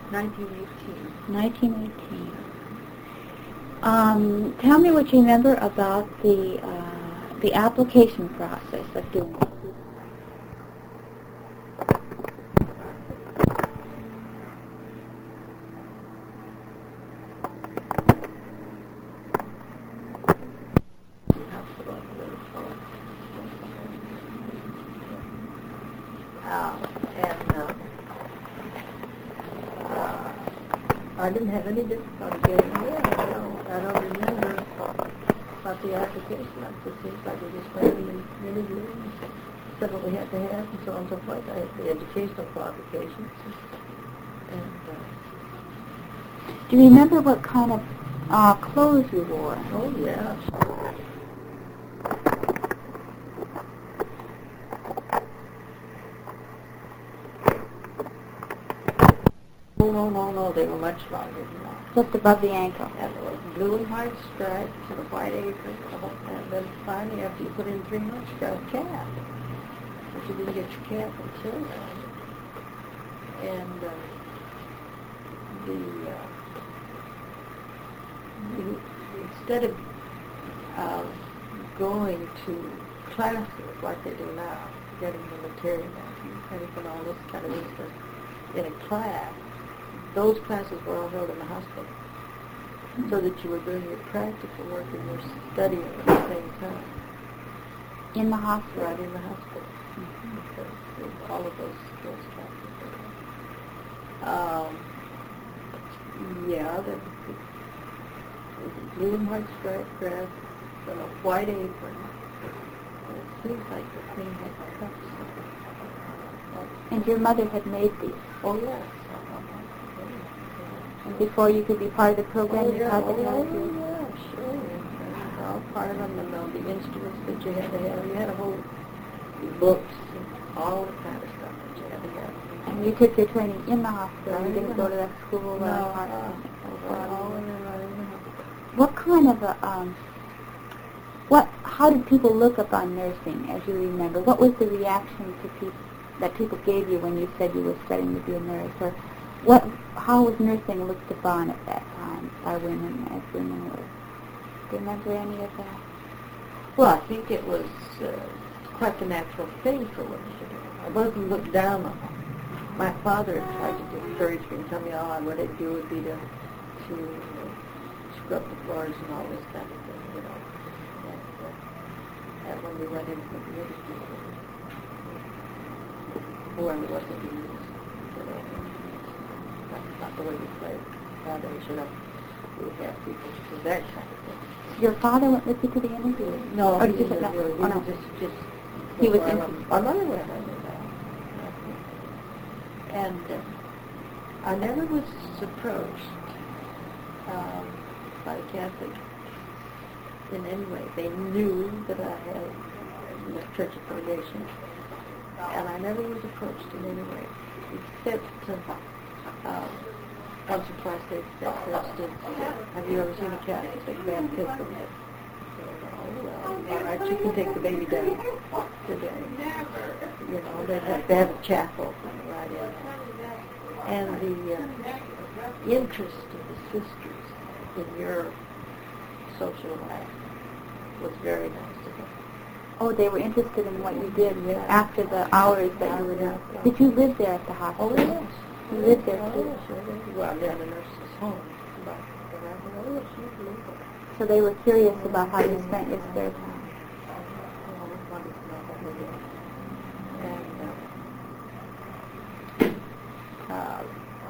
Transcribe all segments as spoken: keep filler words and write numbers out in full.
nineteen eighteen. nineteen eighteen. Um, tell me what you remember about the uh, the application process of doing it. I didn't have any difficulty getting in. I don't, I don't remember about the application. It just seems like it just went in and interviewed and said what we had to have and so on and so forth. I had the educational qualifications. And, uh, do you remember what kind of uh, clothes you wore? Oh, yeah. No, no, no, no, they were much longer than that. Just above the ankle. And it was blue and white stripes and a white apron. And then finally, after you put in three months, you got a cap. But you didn't get your cap until then. And uh, the, uh, the, instead of uh, going to classes like they do now, getting the material and anything, all this kind of stuff in a class, those classes were all held in the hospital, so that you were doing your practical work and your studying at the same time. In the hospital? Right, in the hospital. Mm-hmm. Because all of those those classes. Um, yeah, the, the, the blue and white striped dress and a white apron. And it seems like the thing had cuffs. And your mother had made these? Oh, yes. And before you could be part of the program, oh, you yeah, had to oh, have yeah, your... yeah, sure. And all part of them, and all the instruments that you had to have. You had a whole books and all the kind of stuff that you had to have. And you took your training in the hospital? Right, You didn't go to that school? No, uh, uh, all in the right in the hospital. What kind of a... Um, what? How did people look upon nursing, as you remember? What was the reaction to people that people gave you when you said you were studying to be a nurse? Or what? How was nursing looked upon at that time by women, as women were? Do you remember any of that? Well, I think it was uh, quite the natural thing for women to do. I wasn't looked down on. My father had tried to encourage me and tell me all I would do would be to to uh, scrub the floors and all this kind of thing, you know. And, uh, and when we went into the ministry, whoever wasn't used, you know, that's not the way we played nowadays, you know. We have people do that kind of thing. Your father went with you to the interview? No, or he did you didn't say no? really. He Oh, was no. just, just. He was our, interested. our mother went with him. And uh, I never was approached um, by a Catholic in any way. They knew that I had a church affiliation, and I never was approached in any way, except uh, um, once or twice they said, for instance, uh, have you ever seen a Catholic baptism? Oh, well, all right, you can take the baby down today. You know, they'd have to have a chapel right in. And the uh, interest of the sisters in your social life was very nice to them. Oh, they were interested in what you did after the hours that you were there. Did you live there at the hospital? Oh, yes. You lived there oh, too? Yes, I did. Well, they're in the nurse's home. But, but I said, oh, yes, you lived there. So they were curious about how you spent your spare time. And uh, uh,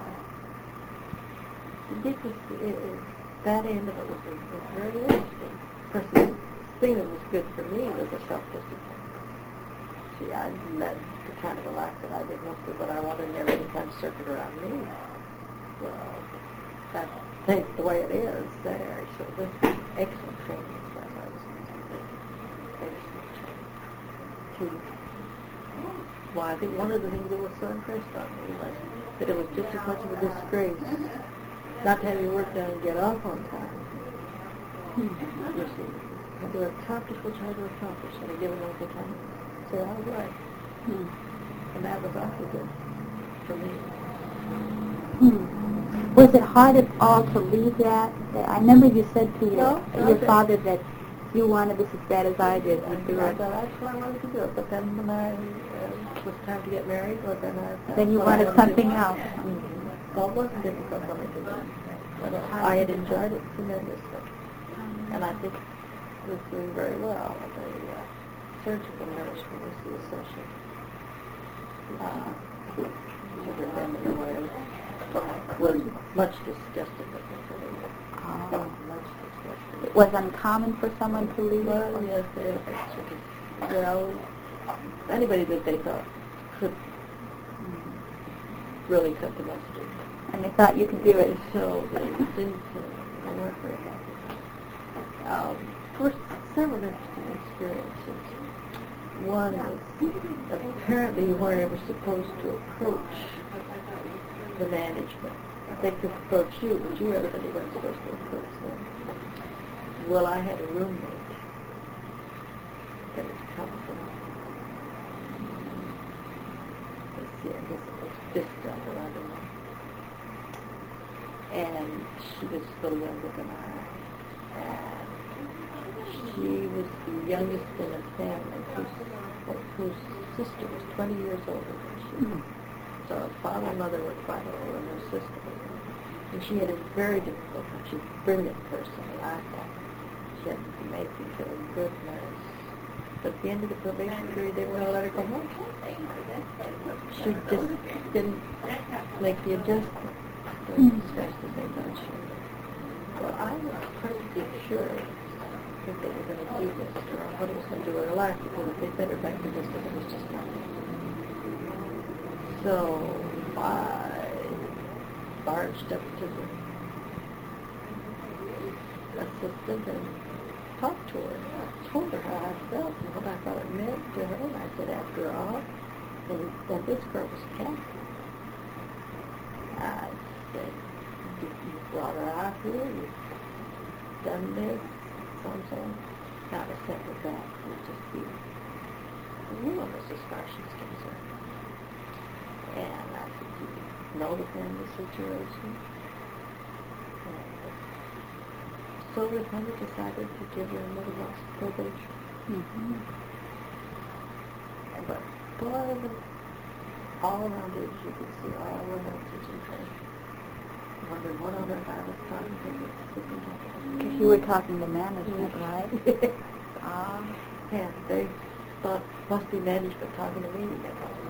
it was, it, it, that end of it was, was very interesting. Because the thing that was good for me was a self-discipline. See, I led the kind of a life that I did most of what I wanted, and everything kind of circled around me. Well, that's the way it is there. So this excellent training as I was excellent training. Well, I think one of the things that was so impressed on me was that it was just as much of a disgrace not to have your work done and get off on time. Hmm. You see, and to accomplish what you had to accomplish at a given length of time. Say, all right. Hmm. And that was awfully good for me. Hmm. Was it hard at all to leave that? I remember you said to your, No, your no, father that you wanted this as bad as I did. And You I were- thought that's why I wanted to do it. But then when I uh, it was time to get married, well, then I Then you that's what I wanted something to do. else. Mm-hmm. Well, it wasn't difficult for me to do. But I had enjoyed it tremendously. And I think I was doing very well. The uh, surgical nurse was the associate. Uh, with them in a way, was much disgusted with me for leaving. Oh. Much disgusted. It was uncommon for someone to leave? Well, yes, they actually, well, anybody that they thought could really cut the mustard. And they thought you could do it. So they didn't, uh, they weren't very happy. Um, of course, several interesting experiences. One was apparently you weren't ever supposed to approach the management. They could approach you, but you evidently weren't supposed to approach them. Well, I had a roommate that had come from, let's see, I guess it was Vista, or I don't know. And she was a little younger than I. And she was the youngest in a family whose, whose sister was twenty years older than she. Mm-hmm. So her father and mother were quite old, and her sister was young. And she had a very difficult time. She was a brilliant person, I thought. She had to make into a good nurse. But at the end of the probation period, they were going to let her go home. She just didn't make the adjustment as fast as they thought she would. Well, I was pretty sure that they were going to do this, or what it was going to do with her life, because if they sent her back to this, it was just not. So I barged up to the assistant and talked to her. I told her how I felt and what I thought it meant to her. And I said, after all, and, and this girl was Catholic. I said, you brought her out here, you've done this, so and so. Not a sent her back. It would just be ruinous as far as she's concerned. And I said, you know the family situation? And so we finally decided to give her a little month's probation. Mm-hmm. But boy, the, all around her, you could see all the nurses and things. I wondered what on earth I was talking to this sitting down. Because you were talking to management, right? Ah, and they thought must be management talking to me.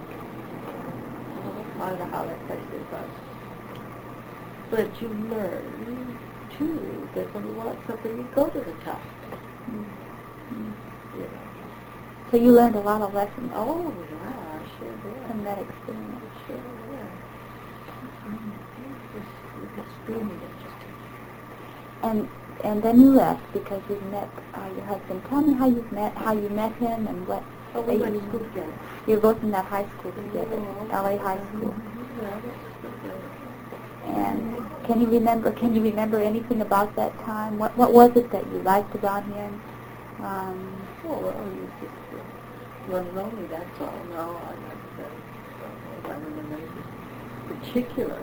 I don't know how that place is, but but you learn too that when you want something, you go to the top. Mm-hmm. You know. So you learned a lot of lessons. Oh, yeah, I sure did. From that experience. Sure did. Mm-hmm. It was extremely interesting. And and then you left because you met uh, your husband. Tell me how you met how you met him and what. Oh, we went to school together. You were both in that high school together, Oh, L A High School. Yeah, that's And can you remember? Can you remember anything about that time? What What was it that you liked about him? Um, oh, well, you just uh, one and only. That's all. No, I don't know if I remember anything particular.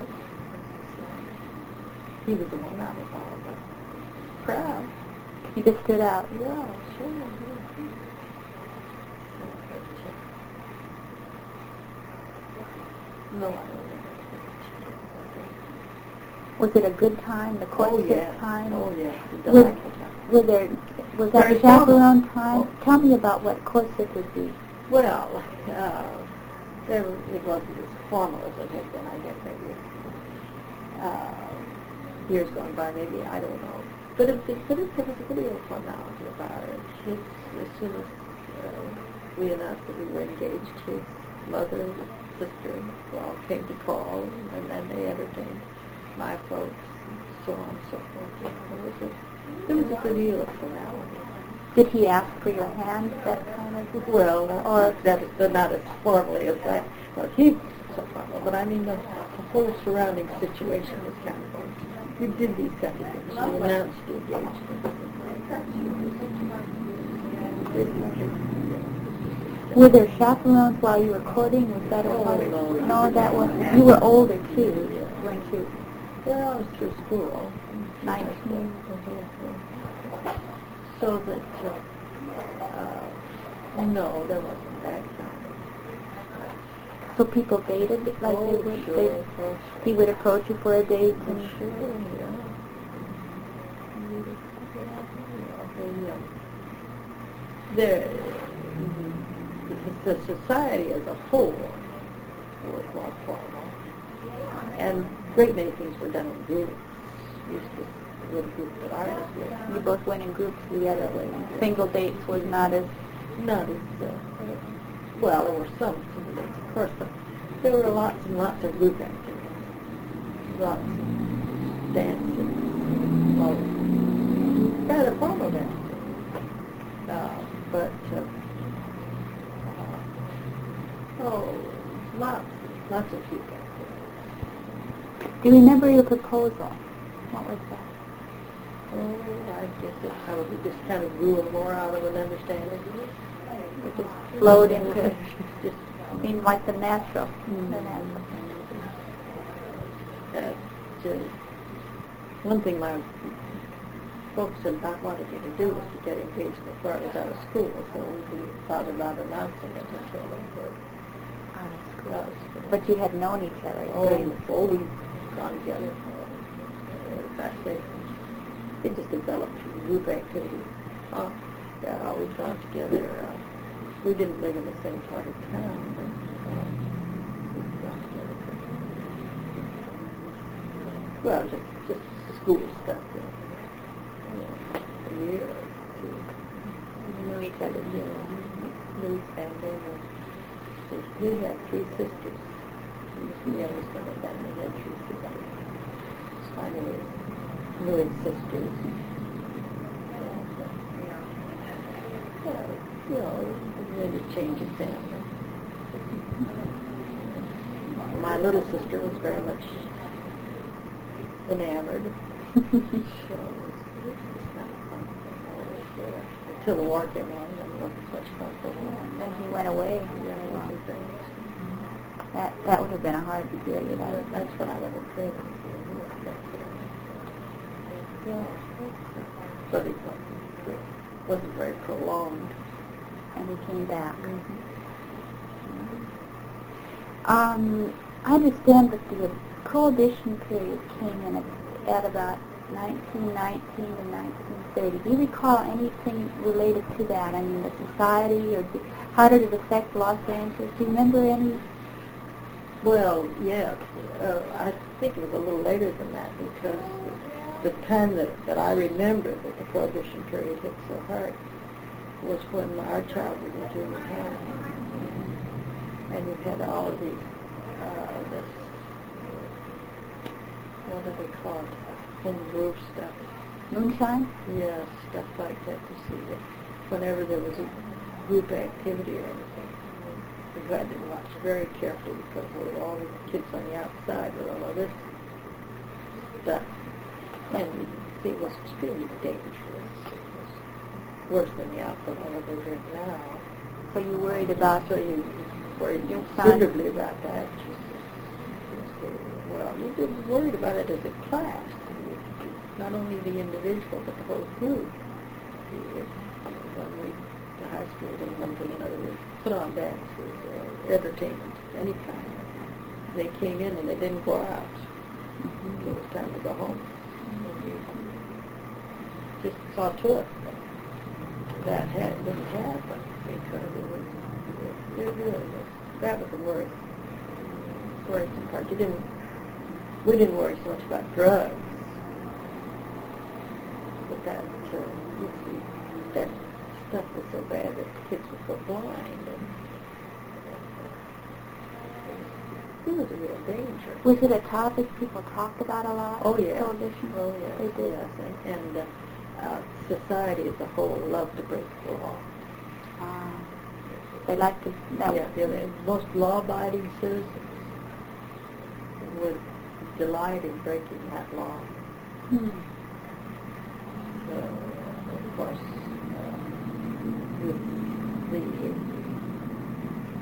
He was the one I was all about. Proud. you just stood out. Yeah, sure. Yeah. No, I don't remember. Was it a good time? The courtship Oh, yeah. time? Oh, yeah. Was, were there, was that Very a chaperone formal. time? Oh. Tell me about what courtship would be. Well, uh, there, it wasn't as formal as it had been, I guess, maybe uh, years gone by, maybe, I don't know. But it, it, but it, there was a good deal of formality about it. His, as soon as uh, we announced that we were engaged, his mother, sister, all came to call, and then they entertained my folks, and so on and so forth. You know, there was a, there was a good deal of formality. Did he ask for your hand, that kind of? Well, or that, that not as formally as that. Well, he was so formal, but I mean the, the whole surrounding situation was kind of formal. You did these kind of things. You announced the engagement. Were there chaperones while you were courting? Was that a Oh, part of no. No, that wasn't. You were older too, weren't you? Well, I was through school. nineteen. So that, uh, uh, no, there wasn't that kind. So people dated, like Oh, they would, sure, they, oh, sure. he would approach you for a date, Oh, and sure, yeah. Yeah, um, there, the, the society as a whole was more formal, and a great many things were done in groups. Used to little group that I was with. you both went in groups together. Single dates was not as Not as, uh, well, there were some single dates, of course, but there were lots and lots of group activities. Lots of dancing, well, rather formal dancing. Uh, but, uh, uh, oh, lots, lots of group activities. Do you remember your proposal? What was that? Oh, I guess it probably just kind of grew more out of an understanding. It just Flowed into, just, I mean, like the natural. Mm. The natural. uh, to, one thing my folks had not wanted me to do was to get engaged before I was out of school, so we thought about announcing it until we were Out of school. out of school. But you had known each other. Oh, oh, we've gone together. In fact, they, they just developed group activities. Oh, yeah, always gone together. Uh, we didn't live in the same part of town, but uh, we've gone together. Well, just, just school stuff. You know, a year or two. You knew each other. You know, knew each family. We had three sisters. The youngest one of them, we had three sisters. I knew, knew his sisters. And, uh, well, you know, it made a change of family. My little sister was very much enamored. So it was, it was just not fun always there. Until the war came on, and it wasn't such fun for him. Then he went away. Yeah, it was a thing. That that would have been a hard period. I would That's what I would have said. Yeah, but it wasn't, it wasn't very prolonged. And he came back. Mm-hmm. Um, I understand that the Prohibition period came in at, at about nineteen nineteen to nineteen thirty. Do you recall anything related to that? I mean, the society, or the, how did it affect Los Angeles? Do you remember any? Well, yes. Uh, I think it was a little later than that, because the time that, that I remember that the Prohibition period hit so hard was when our childhood was in the town. And you had all of these, uh, this, what do they call it, home brew stuff. Moonshine? Yeah, stuff like that, to see that whenever there was a group activity or anything, we had to watch very carefully, because there were all the kids on the outside with all of this stuff. And see, it was extremely dangerous. It was worse than the alcohol they drink now. So you worried about So you worried your son? considerably about that. Well, you didn't worry about it as a class. Not only the individual, but the whole group. When we, the high school did one thing or another, we put on dances or entertainment of any kind. They came in and they didn't go out. Mm-hmm. It was time to go home. Just saw to it that had, didn't happen, because it was, it really was, that was the worst, worrisome part. You didn't, we didn't worry so much about drugs, but that, uh, you see, that stuff was so bad that kids would go blind, and it was a real danger. Was it a topic people talked about a lot? Oh, yeah. Prohibition? Oh, yes. They did. Yes. And, and uh, uh, society as a whole loved to break the law. Uh, they liked to... That Yeah, yeah, the most law-abiding citizens would delight in breaking that law. Hmm. So, of course, uh, with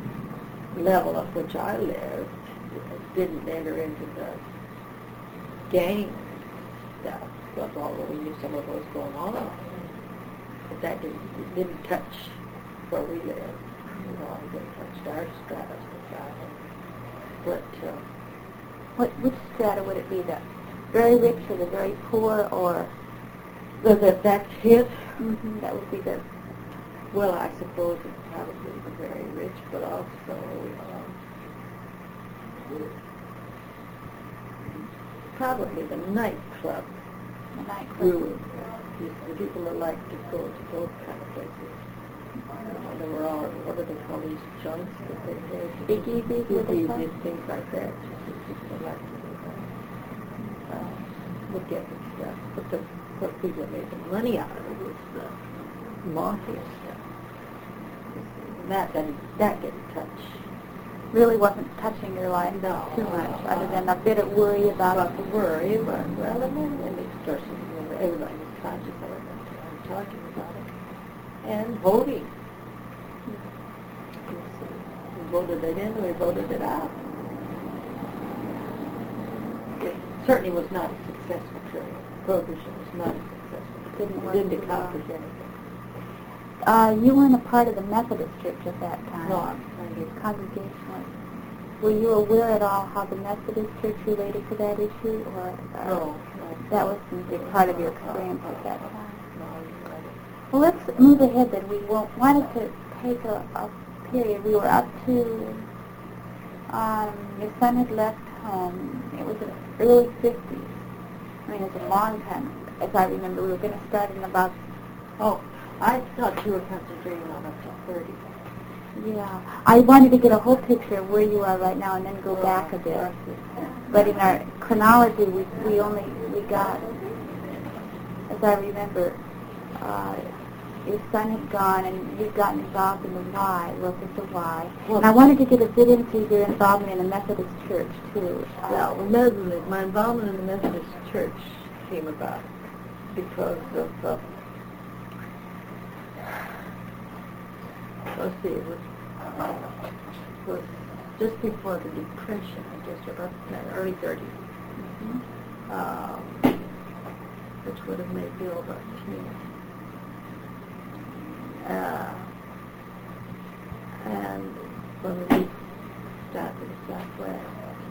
the level at which I lived, didn't enter into the gang stuff, was although we knew some of what was going on. But that didn't, it didn't touch where we lived. You know, it didn't touch our strata society. But, uh, What, which strata would it be? The very rich or the very poor, or the, the, that's hit. mm-hmm, that would be the... Well, I suppose it's probably the very rich, but also um, probably the nightclub The nightclub. group. The people that like to go to those kind of places. Uh, there were all, what do they call these junks that they had? Speakeasies, what they call? Speakeasies, things like that. Just people that like to do that. Uh, would get the stuff. But the, what people made the money out of it was the mafia stuff. That, that, that didn't touch. Really wasn't touching your life No. too much, other than a bit of worry about About the worry, but, well, and then and the extortion, everybody was conscious of it, and talking about it. And voting. We voted it in, we voted it out. It certainly was not a successful period. Prohibition was not a successful. Didn't work It didn't too well. accomplish anything. Uh, you weren't a part of the Methodist Church at that time. No, I'm trying Congregationalist. Were you aware at all how the Methodist Church related to that issue, or uh, No, no. that wasn't a part of your experience at that time? No, you're right. Well, let's move ahead then. We wa- wanted to take a, a period. We were up to, um, your son had left home. It was in the early fifties. I mean, it was a long time. As I remember, we were going to start in about, Oh, I thought you were concentrating on up to thirty. yeah. I wanted to get a whole picture of where you are right now and then go back a bit. But in our chronology, we, we only, we got, as I remember, uh, your son had gone and you'd gotten involved in the Y, Locus of Y. Well, And I wanted to get a bit into your involvement in the Methodist Church, too. Uh, Well, the Methodist, my involvement in the Methodist Church came about because of, uh, let's see, it was, uh, was just before the Depression, I guess, about the early thirties, mhm. um, which would have made Bill about ten. Uh, and when we moved down to the Southwest,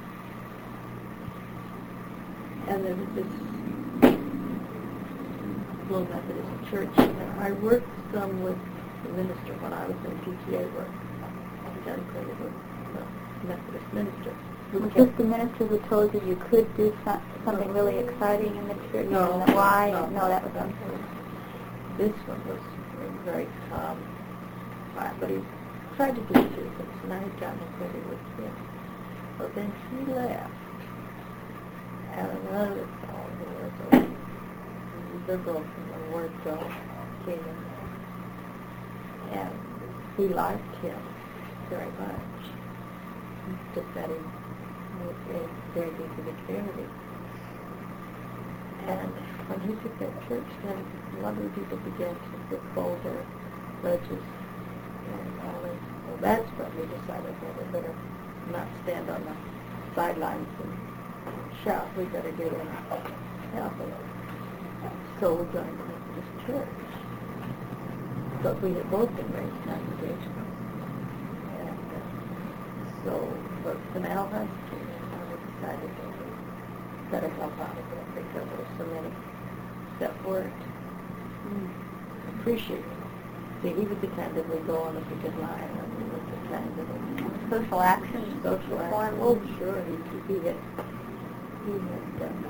and there was this little Methodist church, and I worked some with the minister when I was in P T A work. I dedicated with the Methodist minister. We Was kept- this the minister who told you you could do some, something really exciting in the church? No, And the Y? no, No, that was no. something. This one was very calm, but he tried to do two things, and I had gotten acquainted with him. But then he left, and another fellow who was a liberal from the word go came in, and he liked him very much. Just that he was very, very good to the community. And when he took that church, then a lot of the people began to withhold their pledges and all that. So that's when we decided that we better not stand on the sidelines and shout. We better get in and help them. So we joined the Methodist Church. But we had both been raised Congregational. And uh, so, but when Al Hunt came in, we decided that we better help out a bit because there were so many that weren't mm, appreciated. See, he would the kind that would go on a picket line, and he was the kind that would... Social action? Social action. Oh, sure. He, he had, he had um,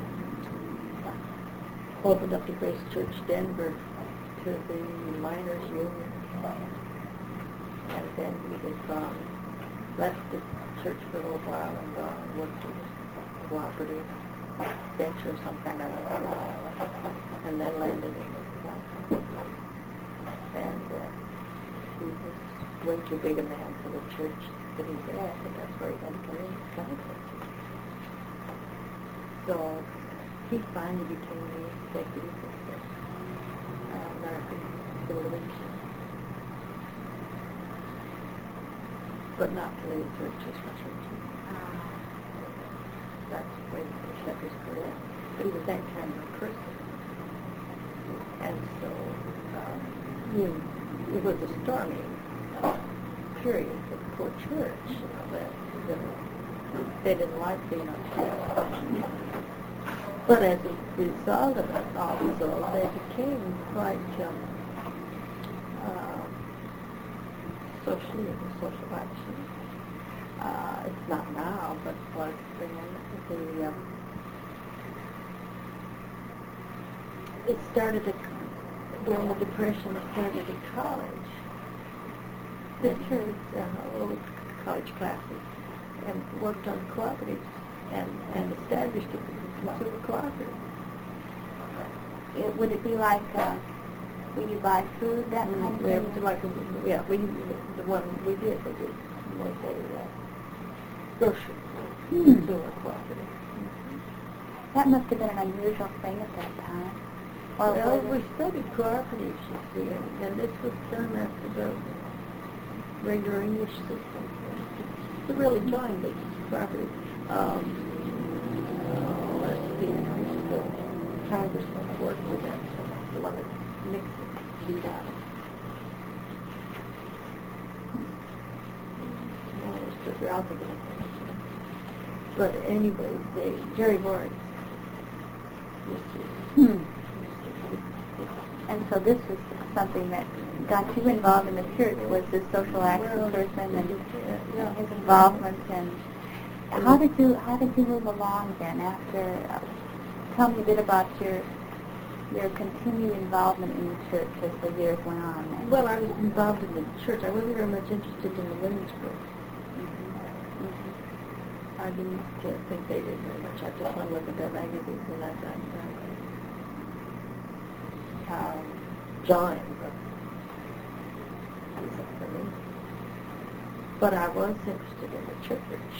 opened up the Grace Church Denver to the miners' union. And then he had gone, left the church for a little while and gone and worked with a cooperative venture of some kind, I don't know, and then landed in the And uh, he was way too big a man for the church that he's at, and that's where he had to come in to conference. So he finally became the executive of the uh, American Civil Liberties. But not to the church as much as he. That's the way he kept his career. he was that kind of a person. And so, um, you know, it was a stormy uh, period for the poor church. You know, that, that they didn't like being on church. But as a result of it, all result, they became quite um, uh, socially into social action. Uh, it's not now, but was then. The, um, it started at, during the Depression, it started at college. The church, uh, little college classes, and worked on cooperatives and, and established a consumer cooperative. It, would it be like, uh, when you buy food, that kind of Yeah, thing? it was like, a- yeah, we, the one we did, they did, was a uh, grocery Hmm. consumer cooperative. That must have been an unusual thing at that time. Or Well, was we it- studied cooperatives, you see, and, and this was done after the regular English system. To really join the cooperative. Um, uh, let's see, the congressman worked with them, the one that Nixon beat out. Well, it was just the alphabet. But anyway, they, Jerry Morris, used to Hmm. And so this was something that got you involved in the church, was this social action Well, person and yeah, yeah. his involvement. And how did you how did you move along then after? Uh, tell me a bit about your your continued involvement in the church as the years went on. Then. Well, I was involved in the church. I wasn't very much interested in the women's group. I didn't uh, think they did very much. I just want to look at their magazines and I thought, uh, um, John, but wasn't for me. But I was interested in the church.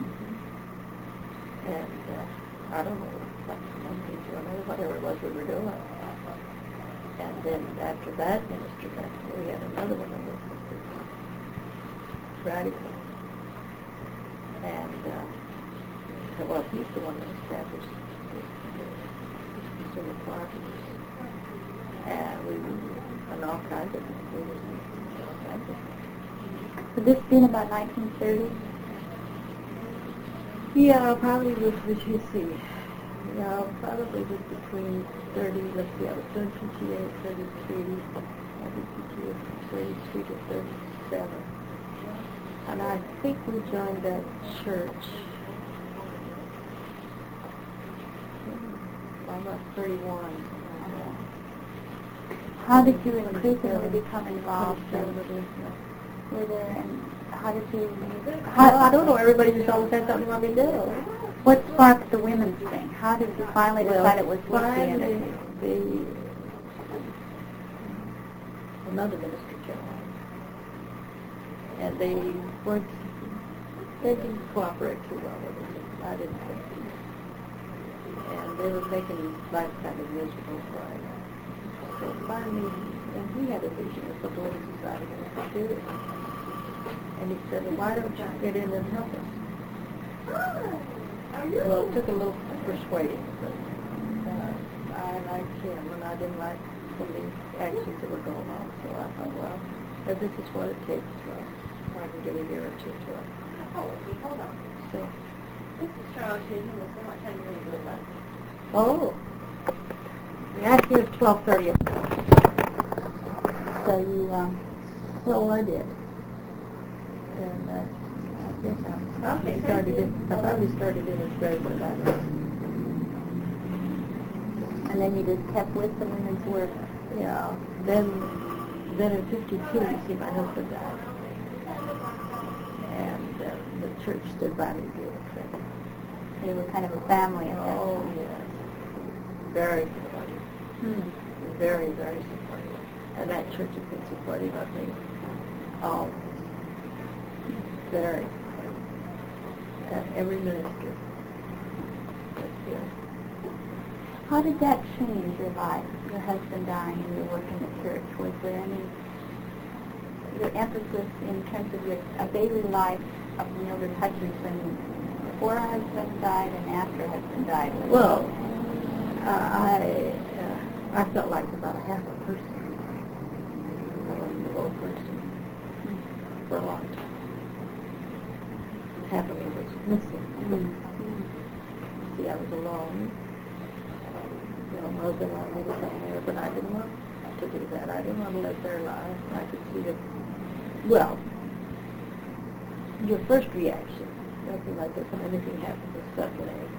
And uh, I don't know, like one thing to another, whatever it was we were doing. And then after that ministry, we had another one that was radical. And, uh, well, he's the one that established the consumer cooperatives. And we were on all kinds of things. We were all kinds of things. Would this be in about nineteen thirty? Yeah, probably was, let's see. Yeah, probably was between thirty, let's see, I was doing P T A at thirty-three. I did P T A from thirty-three to thirty-seven. And I think we joined that church I'm about thirty-one. How did you increasingly become involved? twenty-seven. Were there, and how did you? How, I don't know. Everybody just always had something they want me to do. What sparked the women's thing? How did you finally Well, decide it was worth the finally, energy? the another ministry came on, and they weren't. They didn't cooperate too well with us. I didn't think. And they were making life kind of miserable for us. So finally, and he had a vision of the Building Society and we could do it. And he said, well, why don't you get in and help us? Well, it took a little persuading, but uh, I liked him, and I didn't like some of the actions that were going on. So I thought, well, if this is what it takes, well, I can give a year or two to it. Oh, okay, hold on. So, This is Charlotte Chisholm. It's so much time you really good about it. oh, the act here is twelve thirty. So you, um, Well, I did. And uh, I think I Okay, started thank it, you. I probably started it as graduate about and then you just kept with the women's work. Yeah. Then, then in fifty-two, you see, my husband died. And uh, the church stood by me beautifully. They were kind of a family at that Oh, time. yes. Very supportive. Hmm. Very, very supportive. And that church has been supportive of me. Oh, very supportive. And every minister. But, yeah. How did that change your life, your husband dying and your work in the church? Was there any, your emphasis in terms of your a daily life of Mildred Hutchinson before her husband died and after her husband died? Was Well, I uh, I felt like about a half a person. I wasn't a whole person for a long time. Half of me was missing. Mm. See, I was alone. Um, you know, my husband wanted me to come there, but I didn't want to do that. I didn't want to live their lives. I could see that. Well, your first reaction, nothing like this when anything happens, is suck it in.